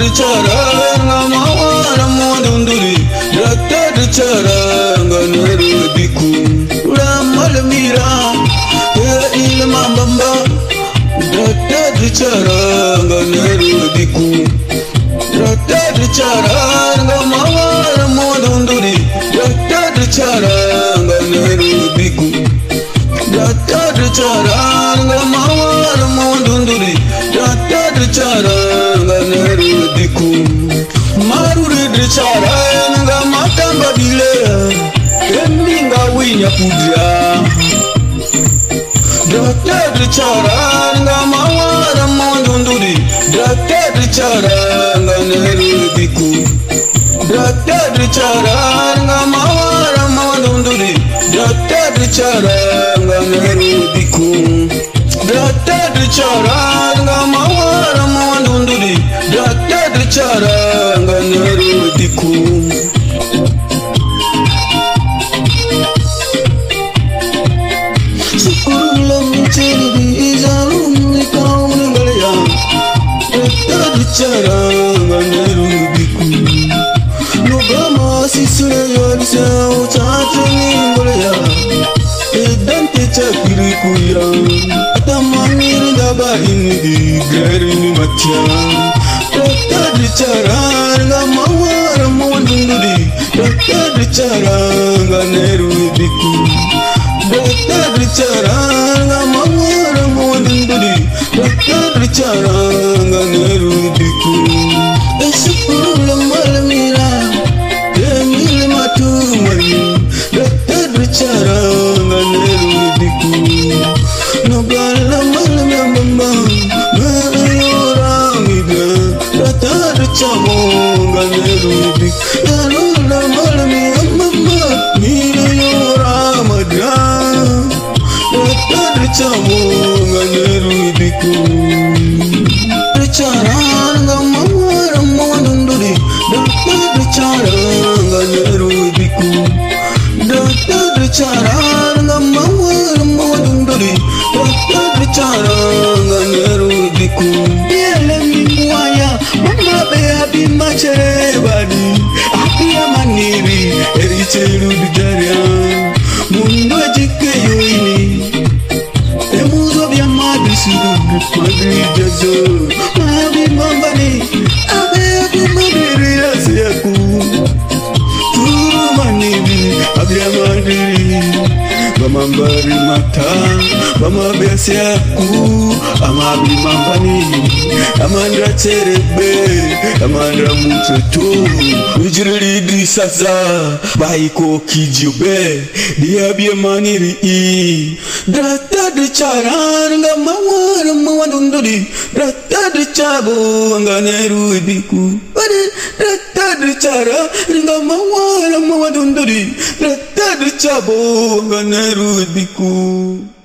chara ngamawara modunduri dratad chara nganeru diku ramal mira ilma bamba dratad chara nganeru diku dratad chara ngamawara modunduri dratad chara nganeru diku dratad chara ngamawara modunduri dratad chara nganeru diku maruri chara ngamatamba bile eminga winya kudya dratad chara ngamawara modunduri dratad chara nganeru diku dratad chara ngamawara modunduri dratad chara nganeru diku dratad chara ngamawara modunduri dratad chara nganeru diku sukurulam cheri izalum kaun galya dratad chara nganeru diku nogama sisure yorsa uchatni galya edante chakiri kuya tamanir daba indi garini matya dratad chara ngamawara modunduri dratad chara nganeru diku dratad chara ngamawara modunduri dratad chara nganeru diku esukuru malmira emil matumani dratad chara nganeru diku nogala malmamba mayuramida dratad chamo nganeru diku nogala malmamba mayuramida dratad chamo nganeru diku chara ngamawara modunduri dratad chara nganeru diku dratad chara ngamawara modunduri dratad chara nganeru diku yelemi muaya mama be abi machere badi abi amaniri ericheru bidaria mundo jike yoini emuzo bya madisiru madri jazo abi mambani abi madiri asiaku turu manibi abi amadiri bamambari mata bamabiasiaku amabi mambani amandra cherebe amandra mututu ujiriri disaza baiko kijobe diabie maniri dratad chara ngamawara modunduri dratad chabo nganeru diku dratad chara ngamawara modunduri dratad chabo nganeru diku